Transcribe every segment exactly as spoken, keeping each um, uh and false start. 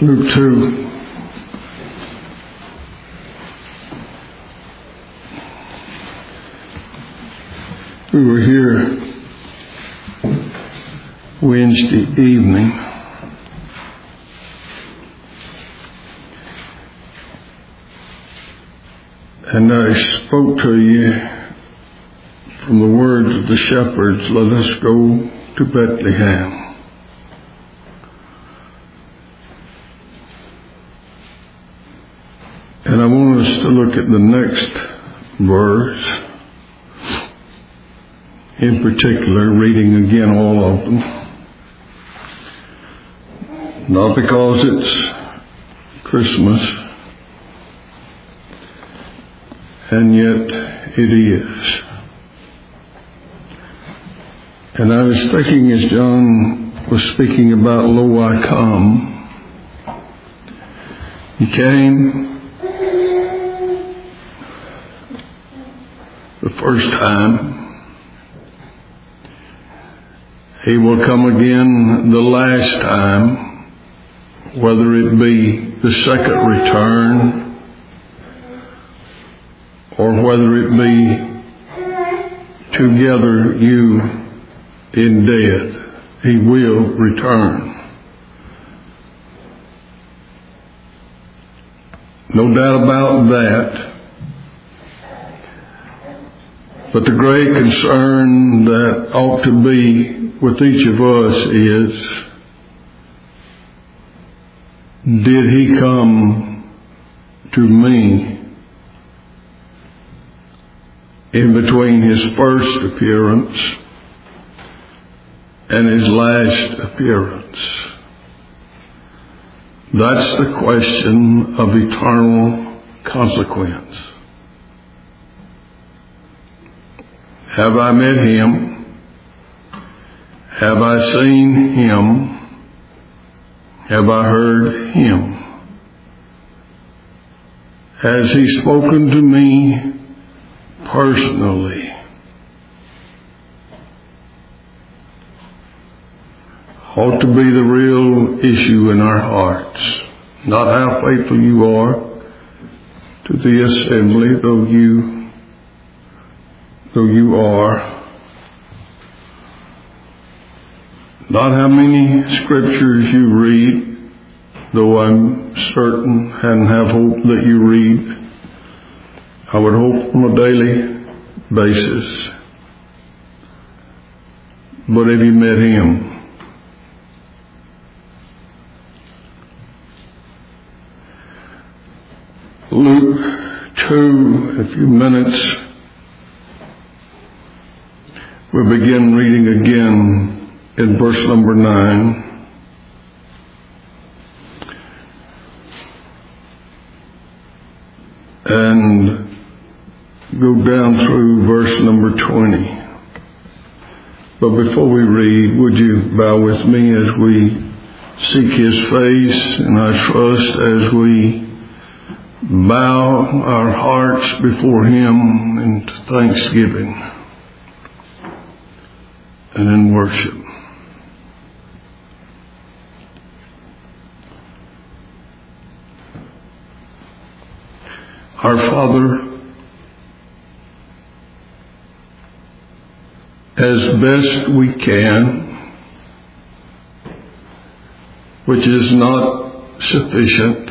Luke two. We were here Wednesday evening, and I spoke to you from the words of the shepherds, "Let us go to Bethlehem." And I want us to look at the next verse, in particular, reading again all of them. Not because it's Christmas, and yet it is. And I was thinking as John was speaking about, "Lo, I come." He came the first time. He will come again the last time, whether it be the second return or whether it be to gather you in death. He will return. No doubt about that. But the great concern that ought to be with each of us is, did he come to me in between his first appearance and his last appearance? That's the question of eternal consequence. Have I met him? Have I seen him? Have I heard him? Has he spoken to me personally? Ought to be the real issue in our hearts. Not how faithful you are to the assembly, though you though you are. Not how many scriptures you read, though I'm certain and have hope that you read. I would hope on a daily basis. But have you met him? Luke two, in a few minutes, we'll begin reading again in verse number nine. And go down through verse number twenty. But before we read, would you bow with me as we seek his face, and I trust as we bow our hearts before him in thanksgiving and in worship. Our Father, as best we can, which is not sufficient,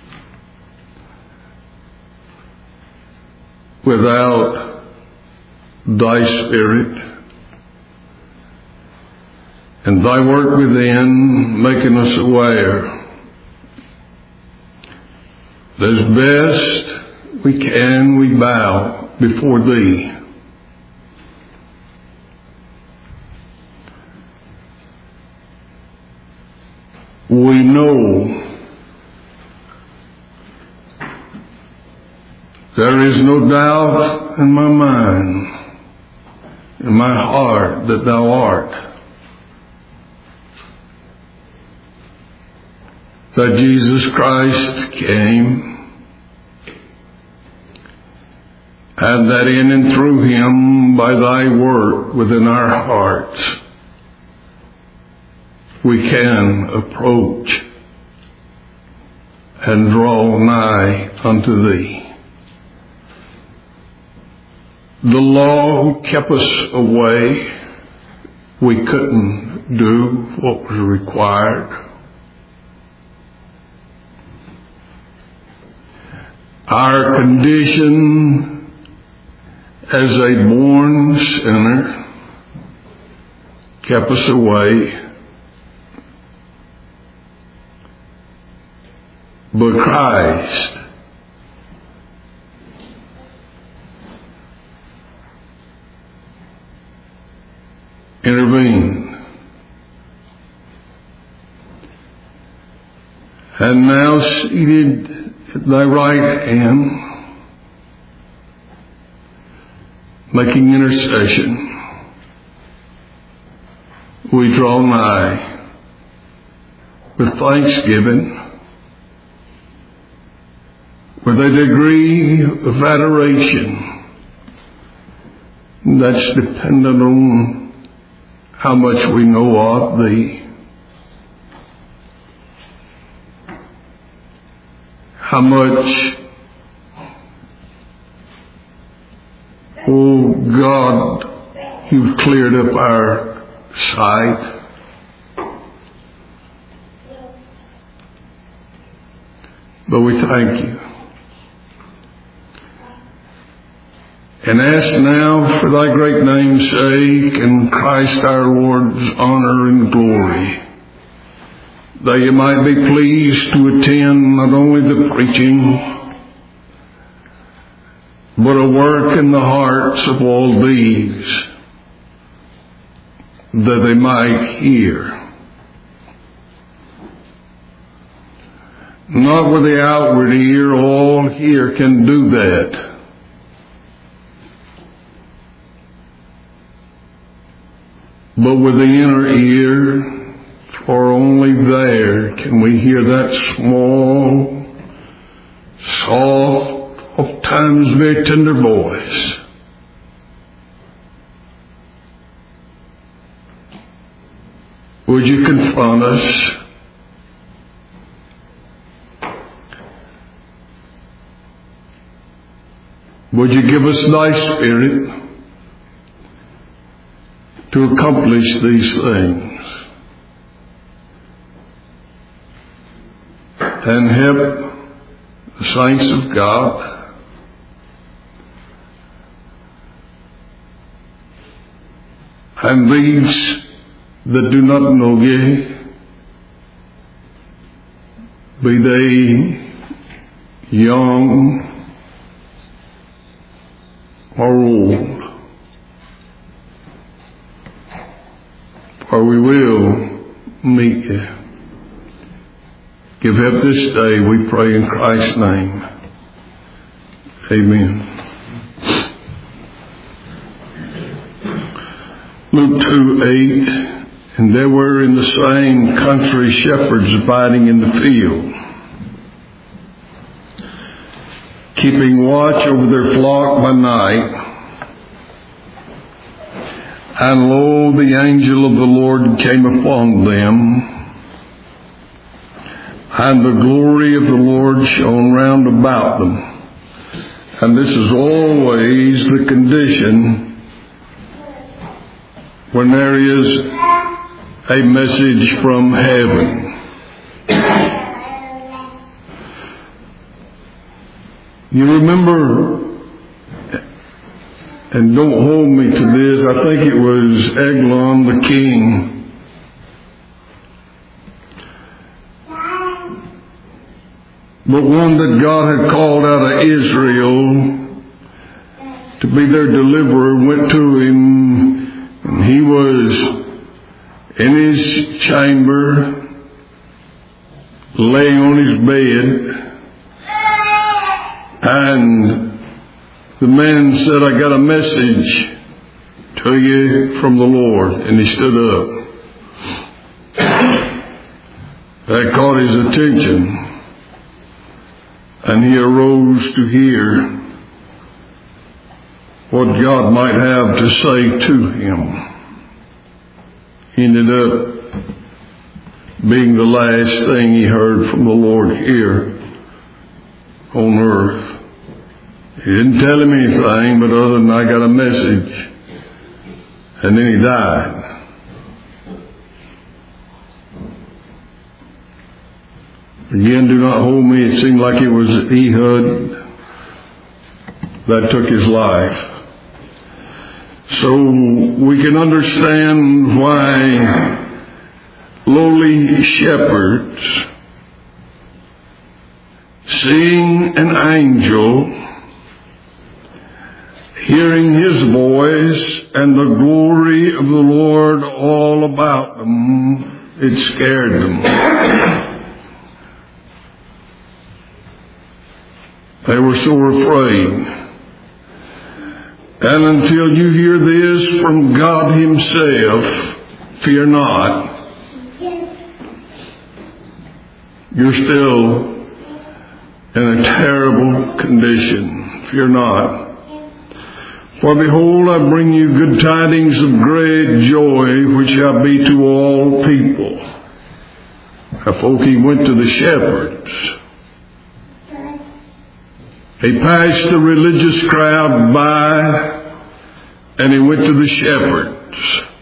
without thy Spirit and thy work within, making us aware that as best we can, we bow before thee. We know there is no doubt in my mind, in my heart, that thou art. That Jesus Christ came, and that in and through him, by thy work within our hearts, we can approach and draw nigh unto thee. The law kept us away. We couldn't do what was required. Our condition as a born sinner kept us away. But Christ intervened. And now seated at thy right hand, making intercession, we draw nigh with thanksgiving, with a degree of adoration that's dependent on how much we know of thee, how much, oh God, you've cleared up our sight. But we thank you. And ask now for thy great name's sake and Christ our Lord's honor and glory, that you might be pleased to attend not only the preaching, but a work in the hearts of all these, that they might hear. Not with the outward ear, all here can do that. But with the inner ear, for only there can we hear that small, soft, oft times very tender voice. Would you confront us? Would you give us thy Spirit to accomplish these things and help the saints of God and these that do not know ye, be they young or old, for we will meet you. Give help this day, we pray in Christ's name. Amen. Luke two eight, and there were in the same country shepherds abiding in the field, keeping watch over their flock by night. And lo, the angel of the Lord came upon them, and the glory of the Lord shone round about them. And this is always the condition when there is a message from heaven. You remember, and don't hold me to this, I think it was Eglon the king. But one that God had called out of Israel to be their deliverer went to him, and he was in his chamber, laying on his bed, and the man said, I got a message to you from the Lord. And he stood up. That caught his attention. And he arose to hear what God might have to say to him. He ended up being the last thing he heard from the Lord here on earth. He didn't tell him anything, but other than I got a message. And then he died. Again, do not hold me. It seemed like it was Ehud that took his life. So we can understand why lowly shepherds, seeing an angel, hearing his voice and the glory of the Lord all about them, it scared them. They were so afraid. And until you hear this from God Himself, fear not. You're still in a terrible condition. Fear not. For behold, I bring you good tidings of great joy, which shall be to all people. Now, folk, he went to the shepherds. He passed the religious crowd by, and he went to the shepherds.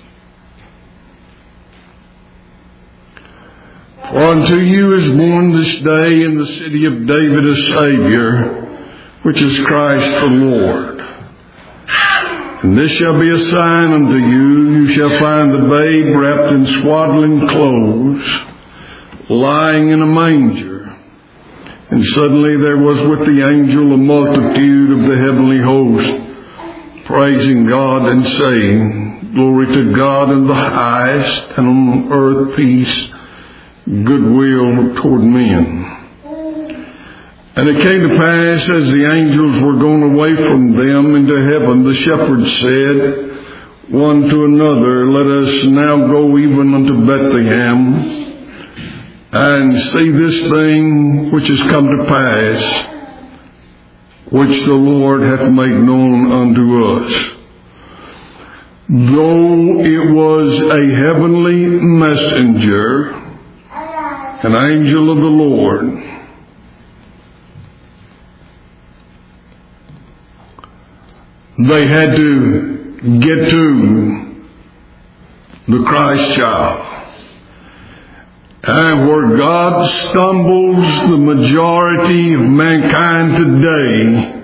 For unto you is born this day in the city of David a Savior, which is Christ the Lord. And this shall be a sign unto you: you shall find the babe wrapped in swaddling clothes, lying in a manger. And suddenly there was with the angel a multitude of the heavenly host, praising God and saying, Glory to God in the highest, and on earth peace, goodwill toward men. And it came to pass, as the angels were gone away from them into heaven, the shepherds said one to another, Let us now go even unto Bethlehem, and see this thing which has come to pass, which the Lord hath made known unto us. Though it was a heavenly messenger, an angel of the Lord, they had to get to the Christ child. And where God stumbles the majority of mankind today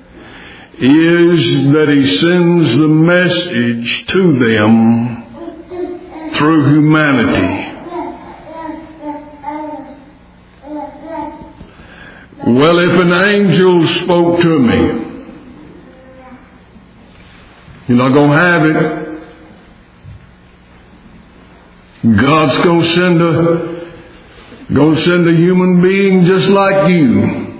is that He sends the message to them through humanity. Well, if an angel spoke to me, you're not going to have it. God's going to send a Going to send a human being just like you.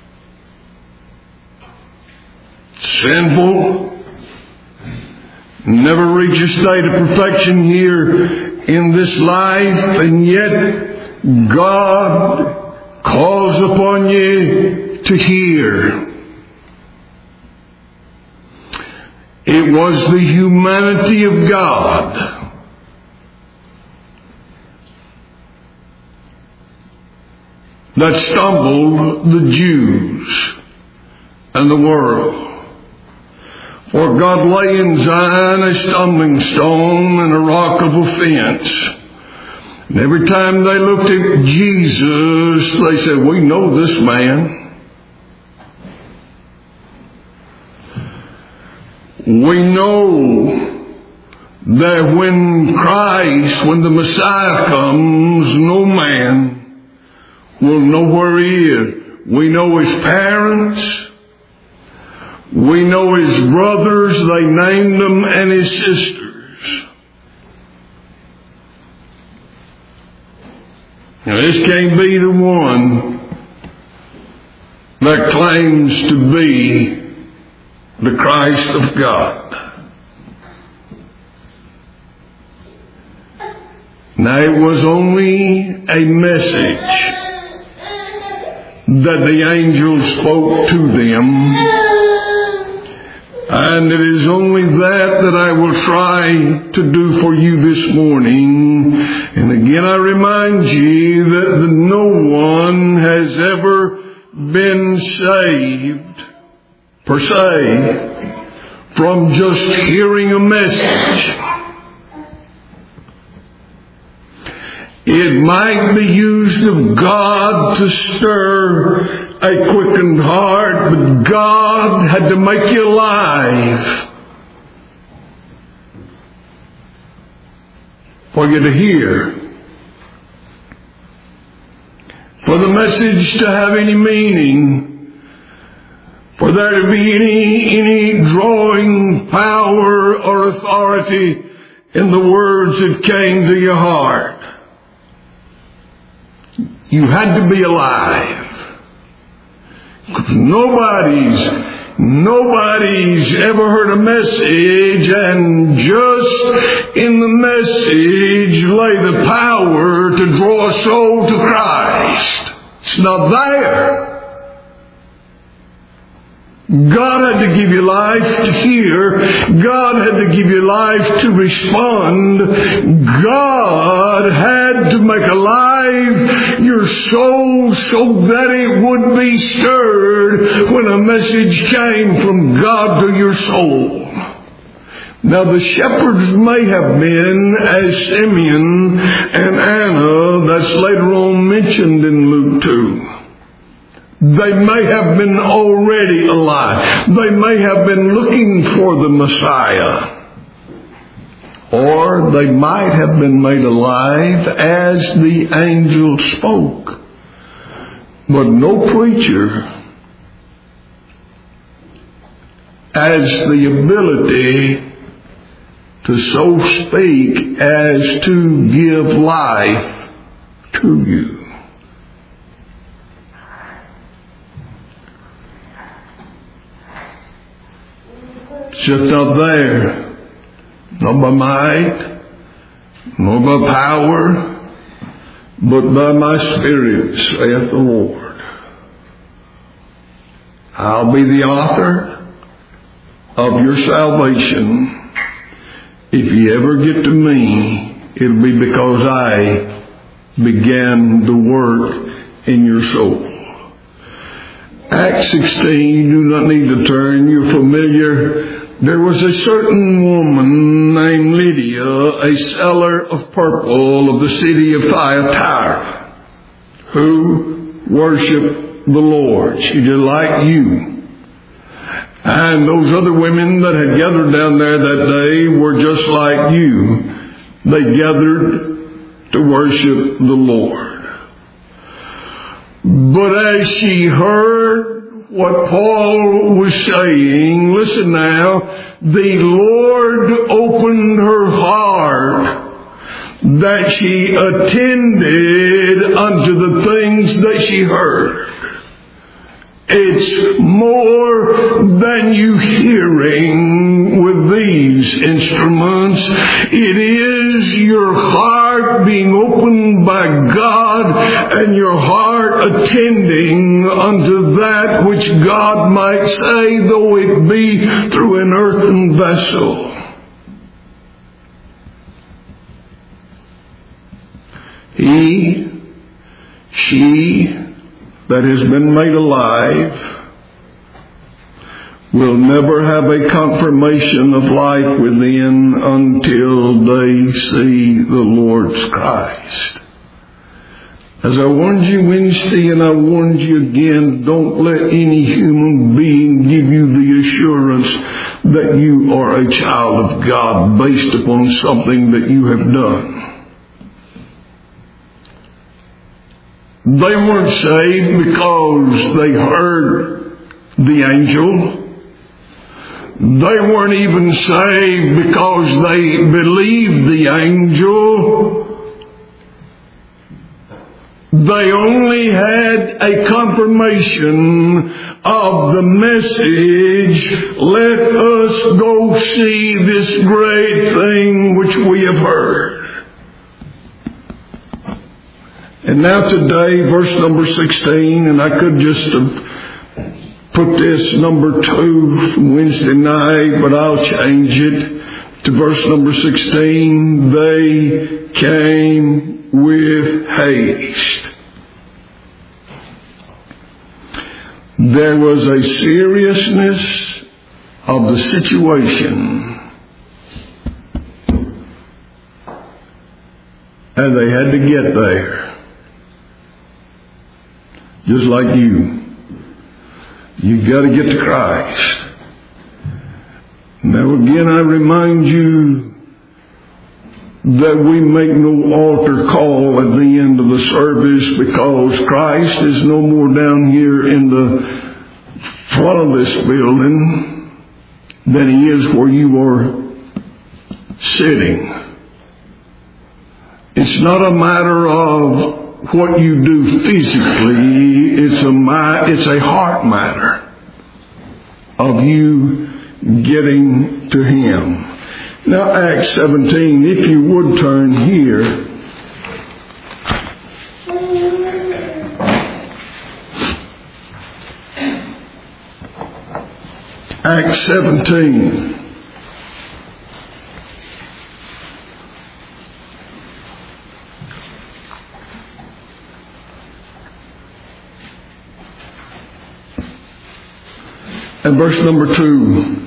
Sinful. Never reach a state of perfection here in this life. And yet God calls upon you to hear. It was the humanity of God that stumbled the Jews and the world. For God lay in Zion a stumbling stone and a rock of offense. And every time they looked at Jesus, they said, We know this man. We know that when Christ, when the Messiah comes, no man we'll know where He is. We know His parents. We know His brothers. They named them, and His sisters. Now this can't be the one that claims to be the Christ of God. Now it was only a message that the angel spoke to them. And it is only that that I will try to do for you this morning. And again I remind you that no one has ever been saved, per se, from just hearing a message. It might be used of God to stir a quickened heart, but God had to make you alive for you to hear. For the message to have any meaning, for there to be any, any drawing power or authority in the words that came to your heart. You had to be alive. Nobody's, nobody's ever heard a message and just in the message lay the power to draw a soul to Christ. It's not there. God had to give you life to hear. God had to give you life to respond. God had to make alive your soul so that it would be stirred when a message came from God to your soul. Now the shepherds may have been as Simeon and Anna, that's later on mentioned in Luke two. They may have been already alive. They may have been looking for the Messiah. Or they might have been made alive as the angel spoke. But no preacher has the ability to so speak as to give life to you. It's just not there. Not by might, nor by power, but by my Spirit, saith the Lord. I'll be the author of your salvation. If you ever get to me, it'll be because I began the work in your soul. Acts sixteen, you do not need to turn, you're familiar. There was a certain woman named Lydia, a seller of purple of the city of Thyatira, who worshiped the Lord. She did like you. And those other women that had gathered down there that day were just like you. They gathered to worship the Lord. But as she heard what Paul was saying, listen now, the Lord opened her heart that she attended unto the things that she heard. It's more than you hearing with these instruments. It is your heart being opened by God and your heart attending unto that which God might say, though it be through an earthen vessel. He, she, that has been made alive will never have a confirmation of life within until they see the Lord's Christ. As I warned you Wednesday and I warned you again, don't let any human being give you the assurance that you are a child of God based upon something that you have done. They weren't saved because they heard the angel. They weren't even saved because they believed the angel. They only had a confirmation of the message, let us go see this great thing which we have heard. And now today, verse number sixteen, and I could just have put this number two from Wednesday night, but I'll change it to verse number sixteen. They came with haste. There was a seriousness of the situation, and they had to get there. Just like you. You got to get to Christ. Now again, I remind you that we make no altar call at the end of the service, because Christ is no more down here in the front of this building than He is where you are sitting. It's not a matter of what you do physically. It's a, it's a heart matter of you getting to Him. Now, Acts seventeen, if you would turn here. Acts seventeen. And verse number two.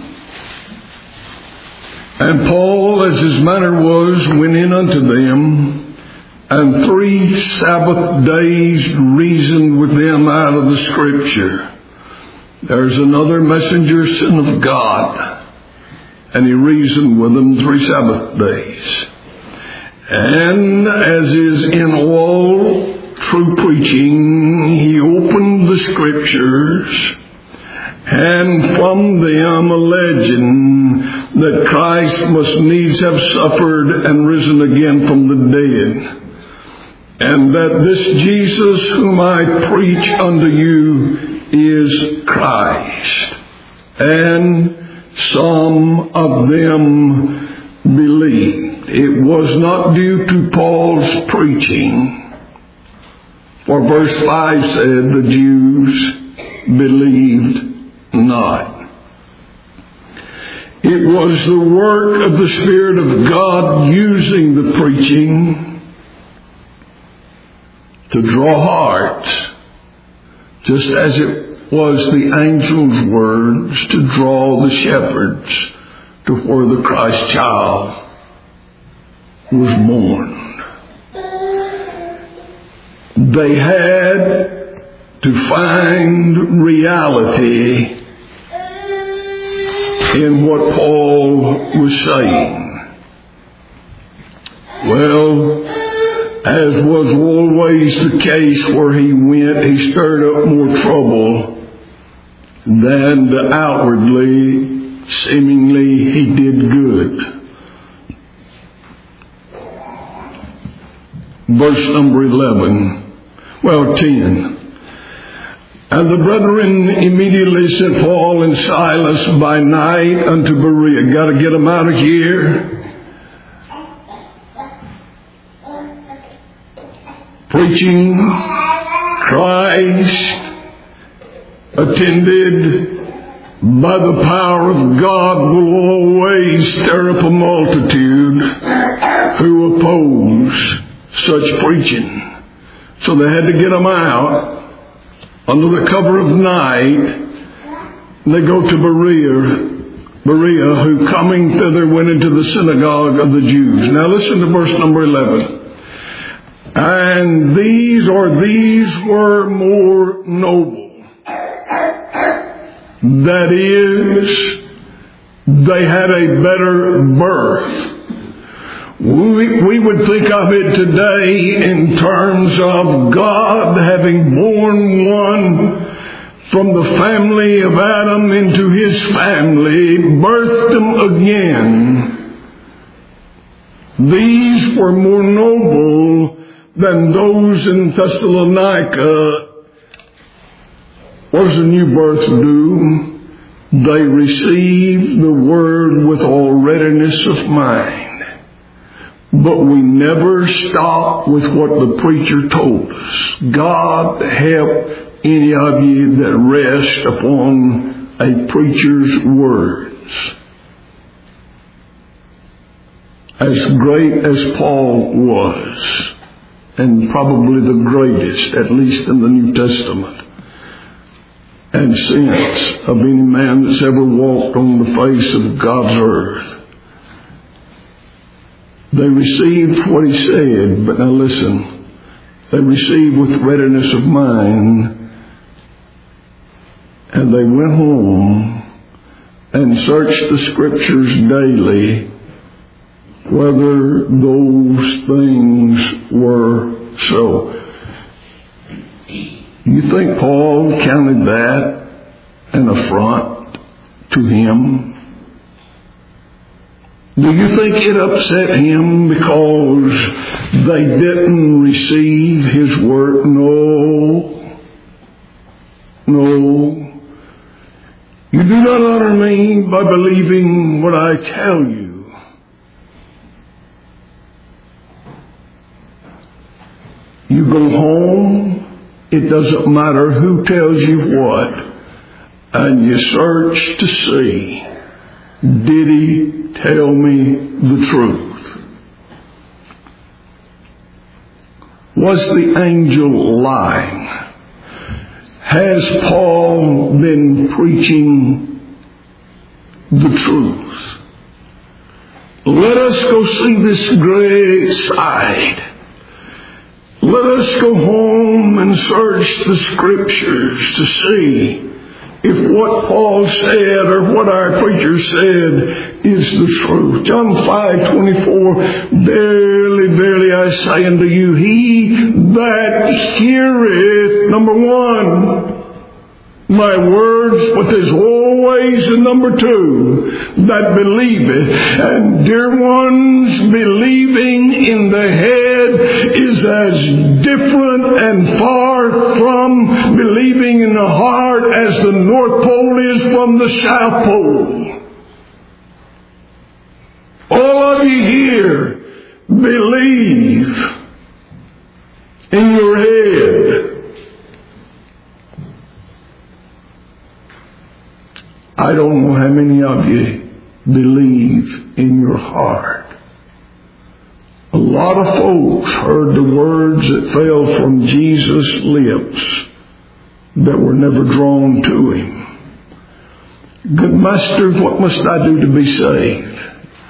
And Paul, as his manner was, went in unto them, and three Sabbath days reasoned with them out of the Scripture. There's another messenger sent of God, and he reasoned with them three Sabbath days. And as is in all true preaching, he opened the Scriptures, and from them alleging that Christ must needs have suffered and risen again from the dead, and that this Jesus whom I preach unto you is Christ. And some of them believed. It was not due to Paul's preaching, for verse five said the Jews believed not. It was the work of the Spirit of God using the preaching to draw hearts, just as it was the angel's words to draw the shepherds to where the Christ child was born. They had to find reality in what Paul was saying. Well, as was always the case where he went, he stirred up more trouble than outwardly, seemingly, he did good. Verse number eleven, well, ten. And the brethren immediately sent Paul and Silas by night unto Berea. Got to get them out of here. Preaching Christ, attended by the power of God, will always stir up a multitude who oppose such preaching. So they had to get them out under the cover of night. They go to Berea, Berea, who coming thither went into the synagogue of the Jews. Now listen to verse number eleven. And these or these were more noble. That is, they had a better birth. We, we would think of it today in terms of God having born one from the family of Adam into His family, birthed them again. These were more noble than those in Thessalonica. What does a new birth do? They receive the Word with all readiness of mind. But we never stop with what the preacher told us. God help any of you that rest upon a preacher's words. As great as Paul was, and probably the greatest, at least in the New Testament, and sense of any man that's ever walked on the face of God's earth. They received what he said, but now listen, they received with readiness of mind, and they went home and searched the Scriptures daily whether those things were so. You think Paul counted that an affront to him? Do you think it upset him because they didn't receive his word? No. No. You do not honor me by believing what I tell you. You go home, it doesn't matter who tells you what, and you search to see, did he tell me the truth? Was the angel lying? Has Paul been preaching the truth? Let us go see this great sight. Let us go home and search the Scriptures to see if what Paul said or what our preacher said is the truth. John five twenty-four, verily, verily I say unto you, he that heareth, number one, my words, but there's always a number two, that believeth. And dear ones, believing in the head is as different and far from believing in the heart as the North Pole is from the South Pole. All of you here believe in your head. I don't know how many of you believe in your heart. A lot of folks heard the words that fell from Jesus' lips that were never drawn to him. Good Master, what must I do to be saved?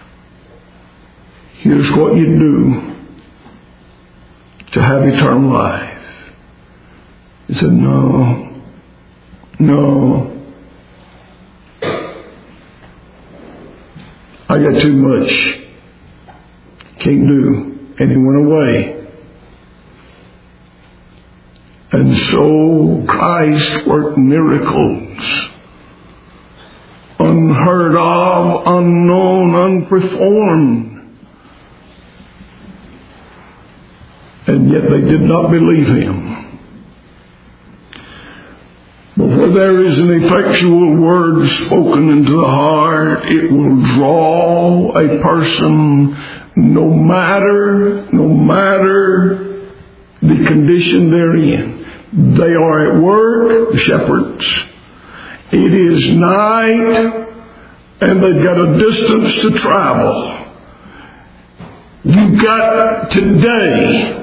Here's what you do to have eternal life. He said, no, no. I got too much. Can't do. And he went away. And so Christ worked miracles. Unheard of, unknown, unperformed. And yet they did not believe him. But where there is an effectual word spoken into the heart, it will draw a person no matter, no matter the condition they're in. They are at work, the shepherds. It is night, and they've got a distance to travel. You've got today.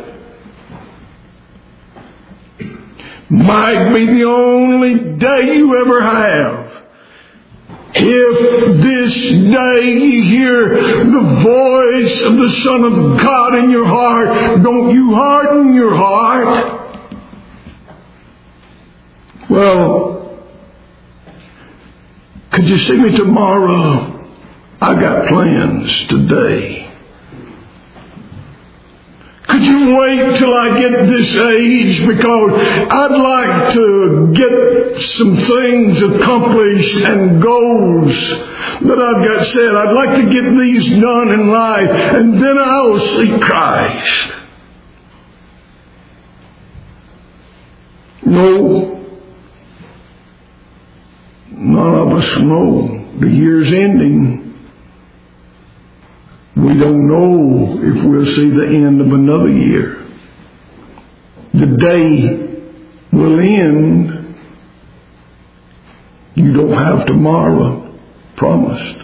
Might be the only day you ever have. If this day you hear the voice of the Son of God in your heart, don't you harden your heart. Well, could you see me tomorrow? I got plans today. Could you wait till I get this age, because I'd like to get some things accomplished and goals that I've got set. I'd like to get these done in life, and then I'll see Christ. No. None of us know. The year's ending. We don't know if we'll see the end of another year. The day will end. You don't have tomorrow promised.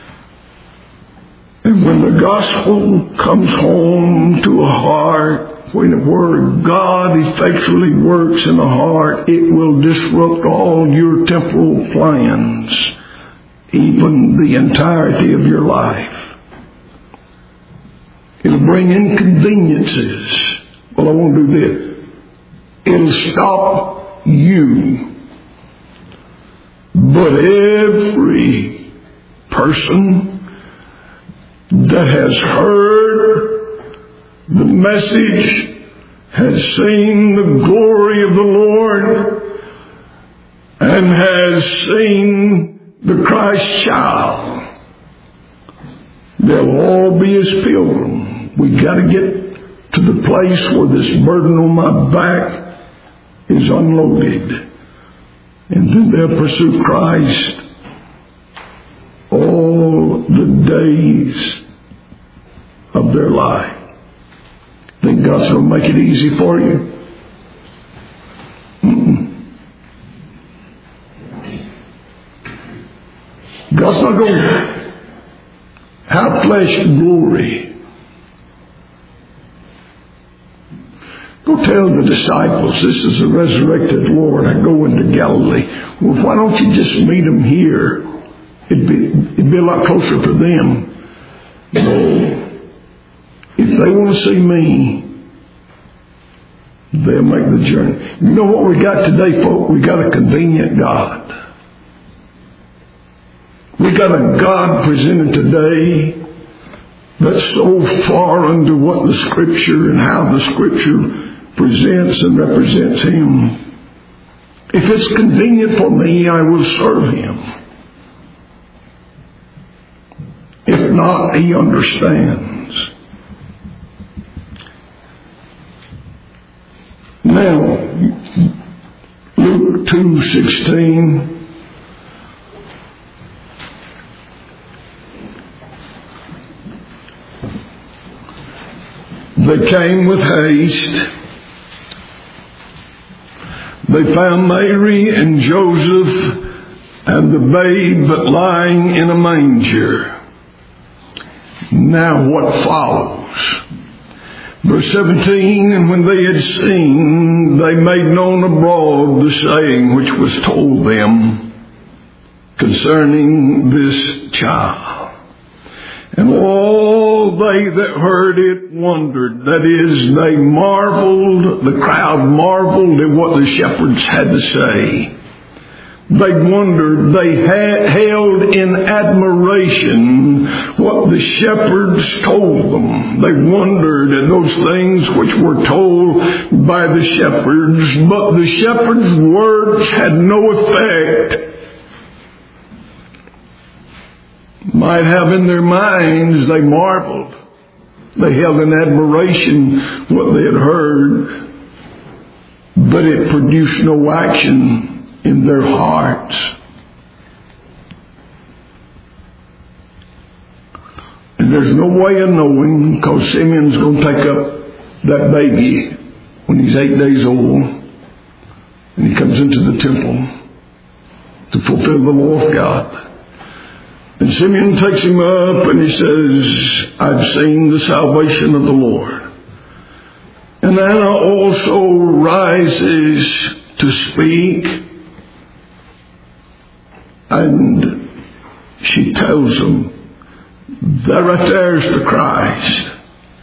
And when the gospel comes home to a heart, when the Word of God effectually works in the heart, it will disrupt all your temporal plans, even the entirety of your life. It'll bring inconveniences. Well, I won't do this. It'll stop you. But every person that has heard the message, has seen the glory of the Lord, and has seen the Christ child, they'll all be His pilgrim. We got to get to the place where this burden on my back is unloaded. And then they'll pursue Christ all the days of their life. Think God's going to make it easy for you? Mm-mm. God's not going to have flesh glory. Go tell the disciples, this is the resurrected Lord. I go into Galilee. Well, why don't you just meet Him here? It'd be, it'd be a lot closer for them. No. If they want to see me, they'll make the journey. You know what we got today, folk? We got a convenient God. We got a God presented today that's so far under what the Scripture and how the Scripture presents and represents Him. If it's convenient for me, I will serve Him. If not, He understands. Now, Luke two sixteen. They came with haste. They found Mary and Joseph and the babe lying in a manger. Now what follows? Verse seventeen, and when they had seen, they made known abroad the saying which was told them concerning this child. And all they that heard it wondered. That is, they marveled, the crowd marveled at what the shepherds had to say. They wondered, they had held in admiration what the shepherds told them. They wondered at those things which were told by the shepherds, but the shepherds' words had no effect. Might have in their minds, they marveled. They held in admiration what they had heard, but it produced no action in their hearts. And there's no way of knowing, because Simeon's going to take up that baby when he's eight days old, and he comes into the temple to fulfill the law of God. And Simeon takes him up and he says, I've seen the salvation of the Lord. And Anna also rises to speak. And she tells him, there right there's the Christ.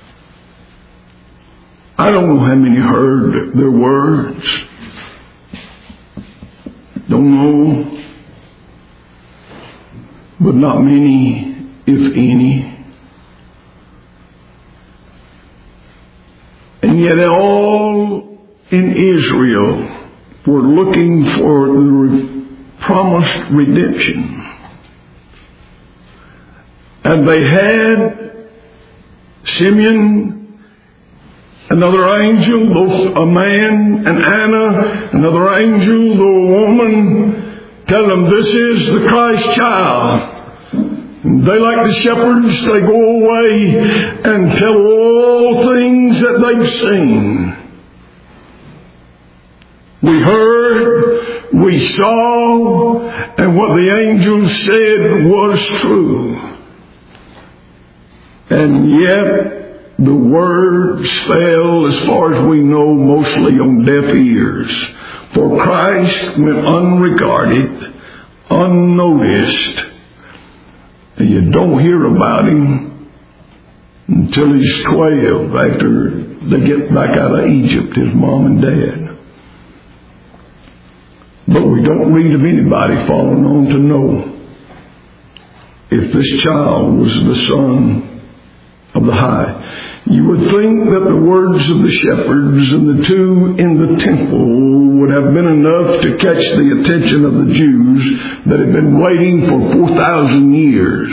I don't know how many heard their words. Don't know. But not many, if any. And yet all in Israel were looking for the re- promised redemption. And they had Simeon, another angel, though a man, and Anna, another angel, though a woman, tell them this is the Christ child. And they, like the shepherds, they go away and tell all things that they've seen. We heard, we saw, and what the angels said was true. And yet the words fell, as far as we know, mostly on deaf ears. For Christ went unregarded, unnoticed, and you don't hear about him until he's twelve, after they get back out of Egypt, his mom and dad. But we don't read of anybody falling on to know if this child was the Son of the High. You would think that the words of the shepherds and the two in the temple would have been enough to catch the attention of the Jews that had been waiting for four thousand years.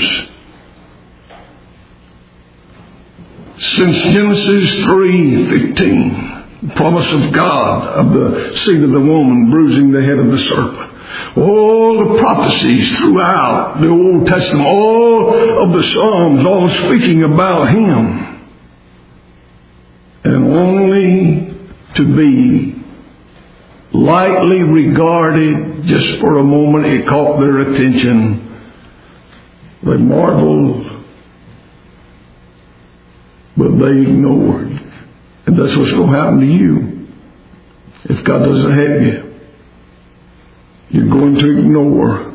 Since Genesis three fifteen, the promise of God of the seed of the woman bruising the head of the serpent. All the prophecies throughout the Old Testament, all of the Psalms, all speaking about him. And only to be lightly regarded just for a moment, it caught their attention. They marveled, but they ignored. And that's what's going to happen to you if God doesn't help you. You're going to ignore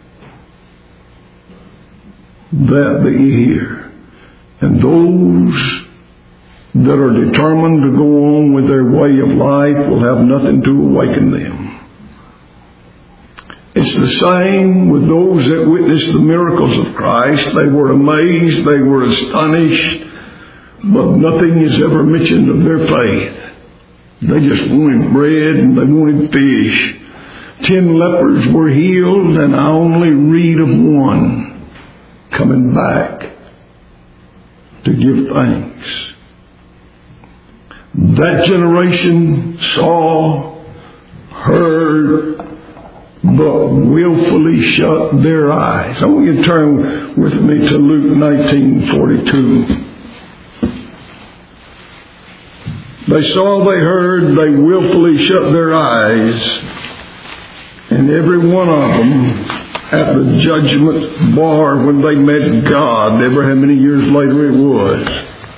that that you hear. And those that are determined to go on with their way of life will have nothing to awaken them. It's the same with those that witnessed the miracles of Christ. They were amazed, they were astonished, but nothing is ever mentioned of their faith. They just wanted bread and they wanted fish. Ten lepers were healed, and I only read of one coming back to give thanks. That generation saw, heard, but willfully shut their eyes. I want you to turn with me to Luke nineteen forty-two. They saw, they heard, they willfully shut their eyes. And every one of them at the judgment bar when they met God, ever how many years later it was,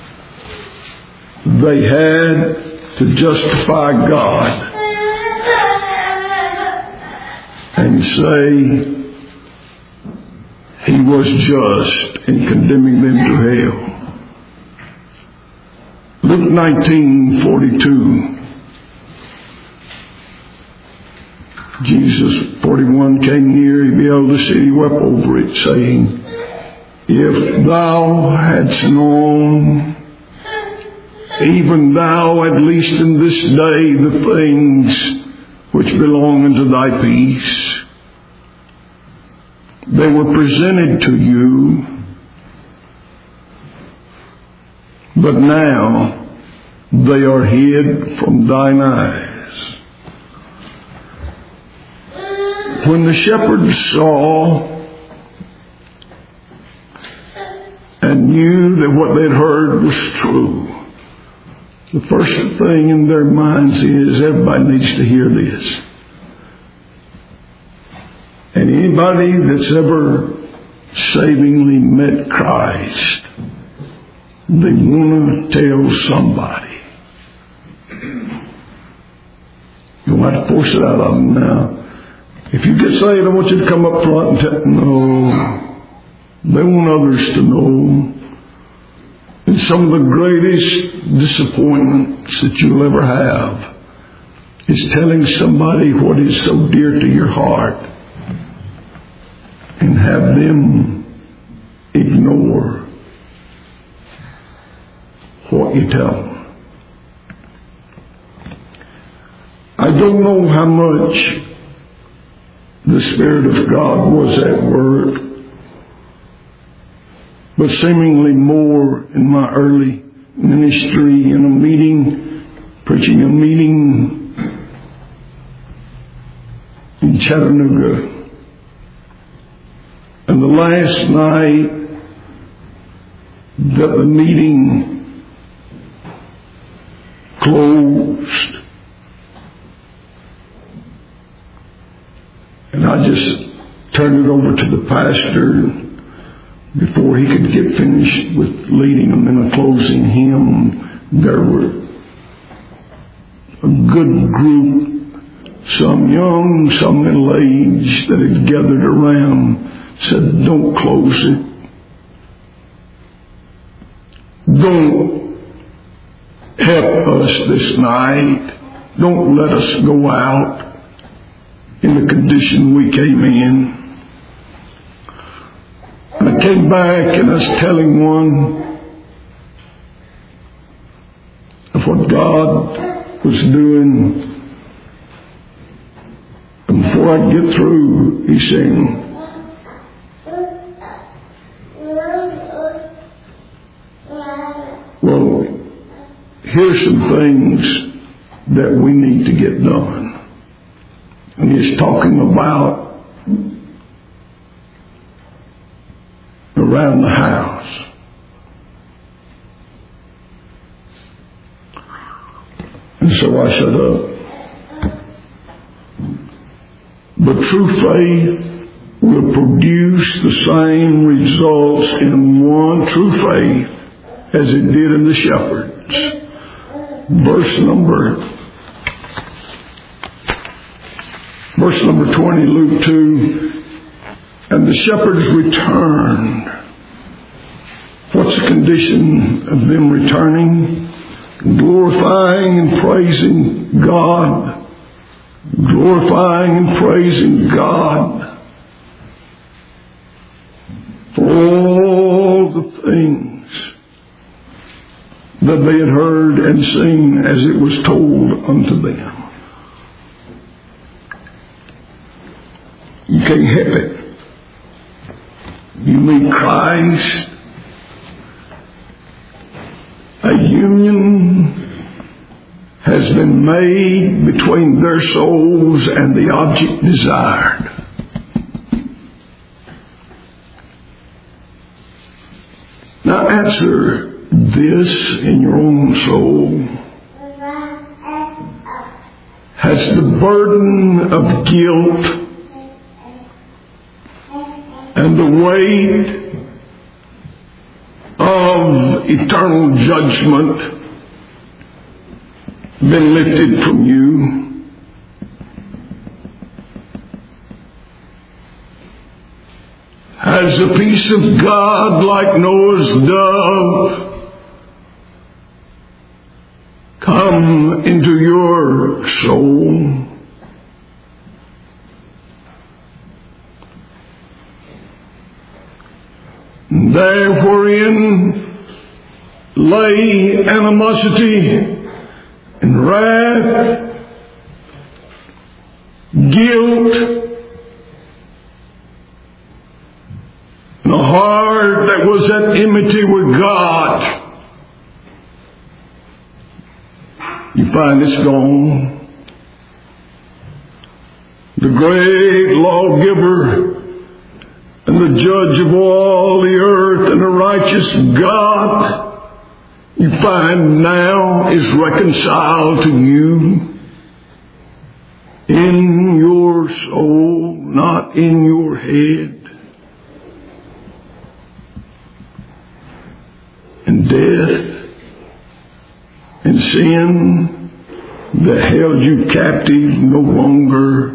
they had to justify God and say he was just in condemning them to hell. Luke nineteen forty-two. Jesus, forty-one, came near, he beheld the city, wept over it, saying, if thou hadst known, even thou, at least in this day, the things which belong unto thy peace, they were presented to you, but now they are hid from thine eyes. When the shepherds saw and knew that what they'd heard was true, the first thing in their minds is everybody needs to hear this. And anybody that's ever savingly met Christ, they want to tell somebody. You want to force it out of them now. If you get saved, I want you to come up front and tell, no. They want others to know. And some of the greatest disappointments that you'll ever have is telling somebody what is so dear to your heart and have them ignore what you tell them. I don't know how much the Spirit of God was at work, but seemingly more in my early ministry, in a meeting, preaching a meeting in Chattanooga. And the last night that the meeting closed, and I just turned it over to the pastor. before he could get finished with leading them in a closing hymn, there were a good group, some young, some middle-aged, that had gathered around, said, don't close it. Don't help us this night. Don't let us go out in the condition we came in. And I came back and I was telling one of what God was doing. And before I get through, he's saying, well, here's some things that we need to get done. And he's talking about around the house. And so I shut up. But true faith will produce the same results in one true faith as it did in the shepherds. Verse number verse number twenty, Luke two. And the shepherds returned. What's the condition of them returning? Glorifying and praising God. Glorifying and praising God for all the things that they had heard and seen as it was told unto them. You can't help it. You meet Christ. A union has been made between their souls and the object desired. Now answer this in your own soul. Has the burden of guilt and the weight of eternal judgment been lifted from you? Has the peace of God, like Noah's dove, come into your soul? There wherein lay animosity and wrath, guilt, and a heart that was at enmity with God, you find it's gone. The great lawgiver and the judge of all the earth and a righteous God, you find now is reconciled to you in your soul, not in your head. And death and sin that held you captive no longer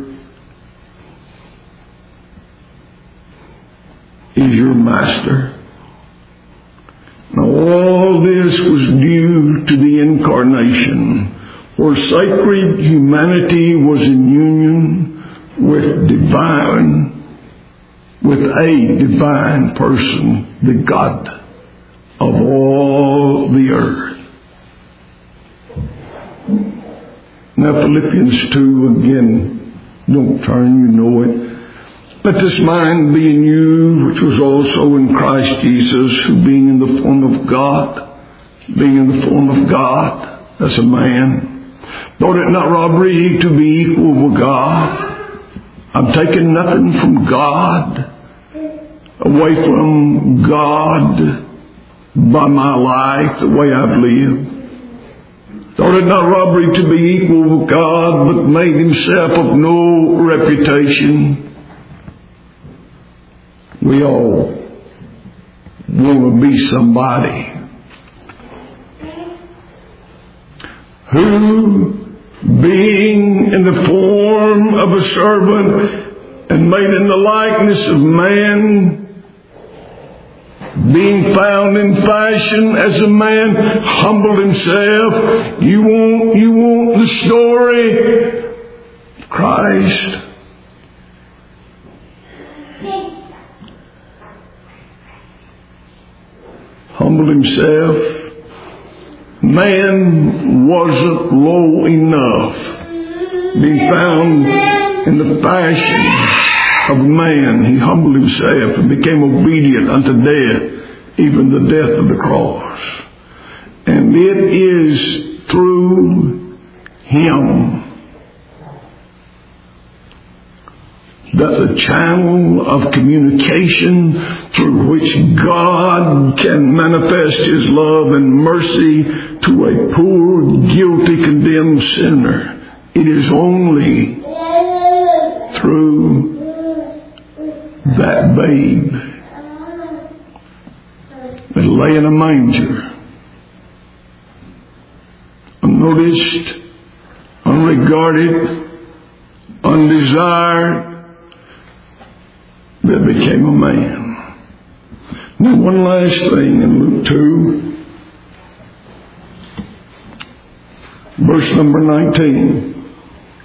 is your master. Now all this was due to the incarnation, where sacred humanity was in union with divine, with a divine person, the God of all the earth. Now Philippians two again, don't turn, you know it. Let this mind be in you, which was also in Christ Jesus, who being in the form of God, being in the form of God as a man, thought it not robbery to be equal with God. I'm taking nothing from God, away from God by my life, the way I've lived. Thought it not robbery to be equal with God, but made himself of no reputation. We all want to be somebody. Who, being in the form of a servant and made in the likeness of man, being found in fashion as a man, humbled himself. You want, you want the story of Christ. Humbled himself. Man wasn't low enough. Being found in the fashion of man, he humbled himself and became obedient unto death, even the death of the cross. And it is through him that the channel of communication through which God can manifest His love and mercy to a poor, guilty, condemned sinner. It is only through that babe that lay in a manger, unnoticed, unregarded, undesired, that became a man. Now, one last thing in Luke two, verse number nineteen.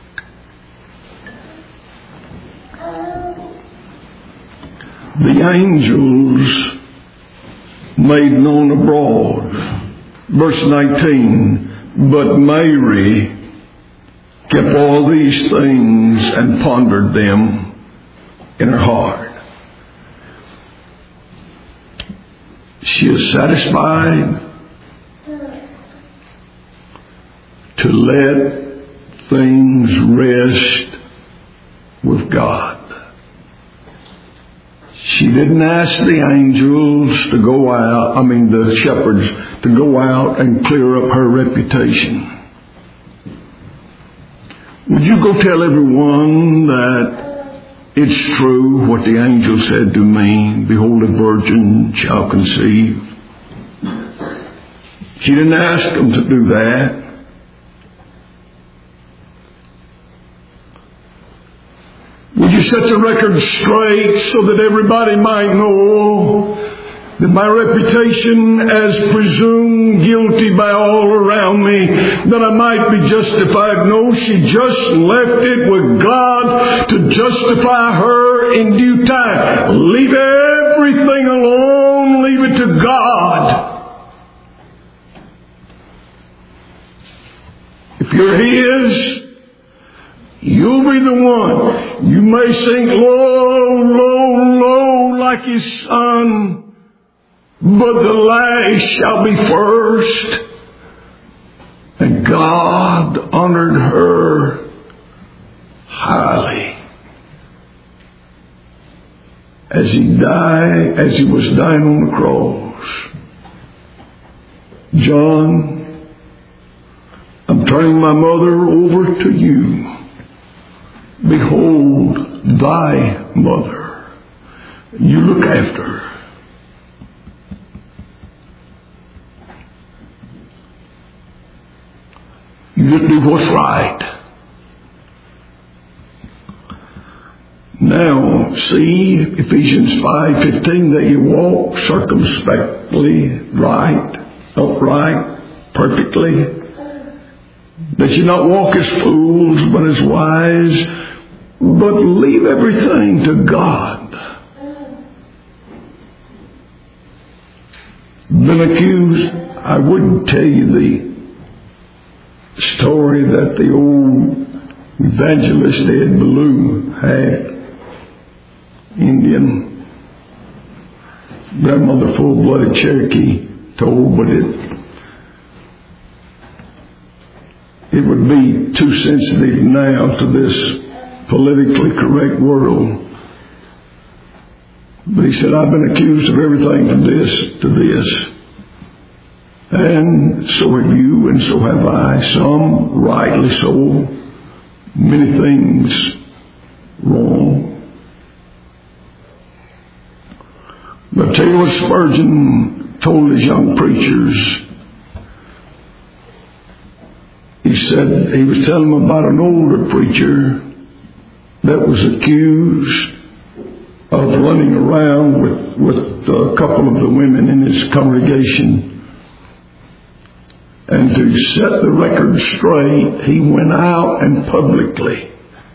The angels made known abroad. Verse nineteen. But Mary kept all these things and pondered them in her heart. She is satisfied to let things rest with God. She didn't ask the angels to go out, I mean the shepherds, to go out and clear up her reputation. Would you go tell everyone that it's true what the angel said to me? Behold, a virgin shall conceive. She didn't ask them to do that. Would you set the record straight so that everybody might know that my reputation as presumed guilty by all around me, that I might be justified? No, she just left it with God to justify her in due time. Leave everything alone. Leave it to God. If you're His, you'll be the one. You may sink low, low, low like His Son, but the last shall be first. And God honored her highly as He died, as He was dying on the cross. John, I'm turning my mother over to you. Behold thy mother. You look after her. You just do what's right. Now, see Ephesians five fifteen, that you walk circumspectly, right, upright, perfectly. That you not walk as fools, but as wise. But leave everything to God. Been accused. I wouldn't tell you the story that the old evangelist Ed Ballou had. Indian grandmother, full-blooded Cherokee, told, but it it would be too sensitive now to this politically correct world. But he said, I've been accused of everything from this to this. And so have you, and so have I. Some rightly so, many things wrong. But I tell tell you what Spurgeon told his young preachers. He said, he was telling them about an older preacher that was accused of running around with, with a couple of the women in his congregation. And to set the record straight, he went out and publicly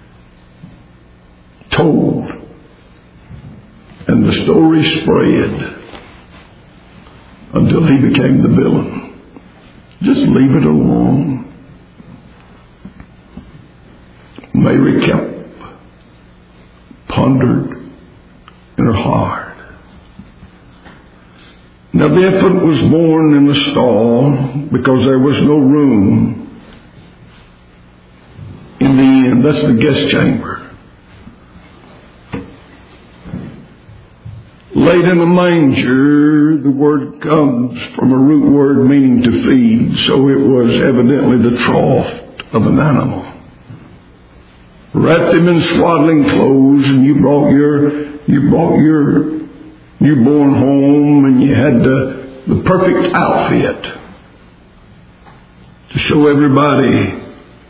told. And the story spread until he became the villain. Just leave it alone. Mary kept, pondered in her heart. Now the infant was born in the stall because there was no room in the inn. That's the guest chamber. Laid in a manger, the word comes from a root word meaning to feed, so it was evidently the trough of an animal. Wrapped him in swaddling clothes, and you brought your you brought your newborn home, and you had the, the perfect outfit to show everybody.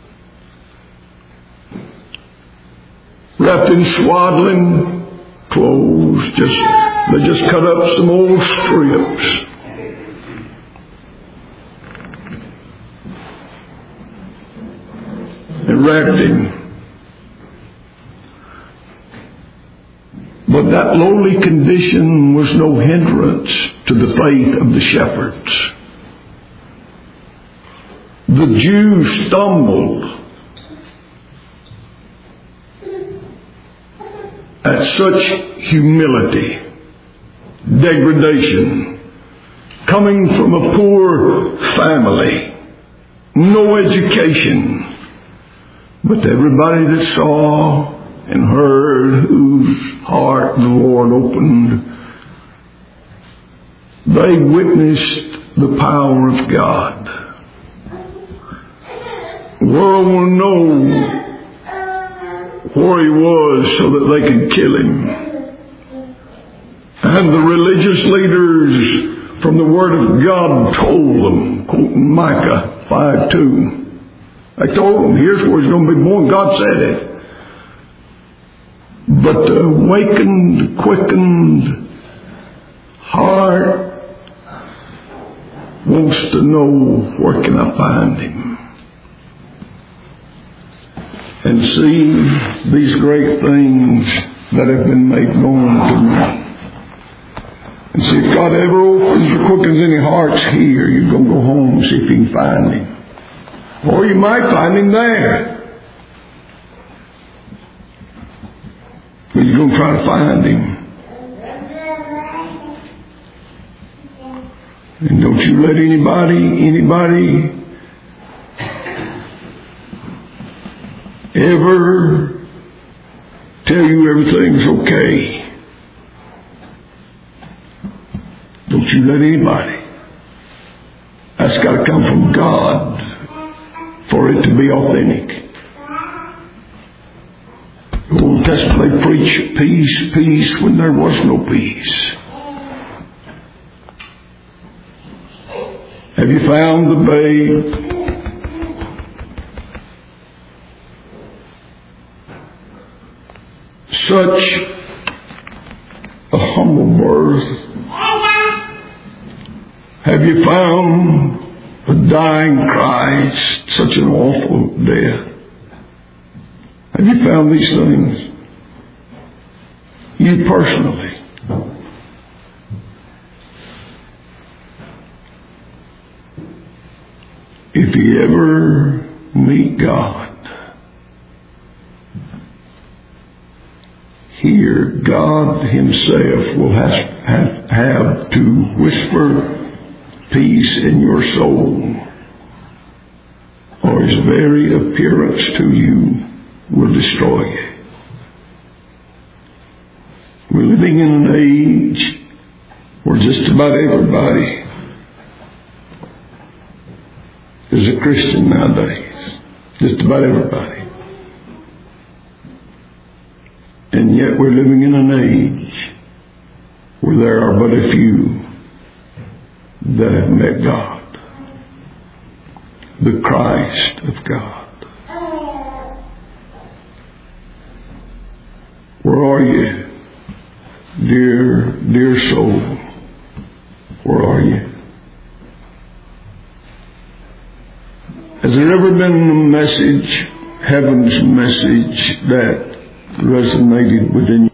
Wrapped in swaddling clothes, just they just cut up some old strips. And wrapped him. But that lowly condition was no hindrance to the faith of the shepherds. The Jews stumbled at such humility, degradation, coming from a poor family, no education, but everybody that saw and heard, whose heart the Lord opened, they witnessed the power of God. The world will know where he was so that they could kill him. And the religious leaders from the Word of God told them, quoting Micah five two, they told them, here's where he's going to be born. God said it. But the awakened, quickened heart wants to know, where can I find him? And see these great things that have been made known to me. And see if God ever opens or quickens any hearts here, you're going to go home and see if you can find him. Or you might find him there. But you're going to try to find him. And don't you let anybody, anybody ever tell you everything's okay. Don't you let anybody. That's got to come from God for it to be authentic. The Old Testament, they preach peace, peace when there was no peace. Have you found the babe? Such a humble birth. Have you found the dying Christ, such an awful death? Have you found these things? You personally. If you ever meet God, here God Himself will have, have, have to whisper peace in your soul, or His very appearance to you will destroy you. We're living in an age where just about everybody is a Christian nowadays. Just about everybody. And yet we're living in an age For there are but a few that have met God, the Christ of God. Where are you, dear, dear soul? Where are you? Has there ever been a message, heaven's message, that resonated within you?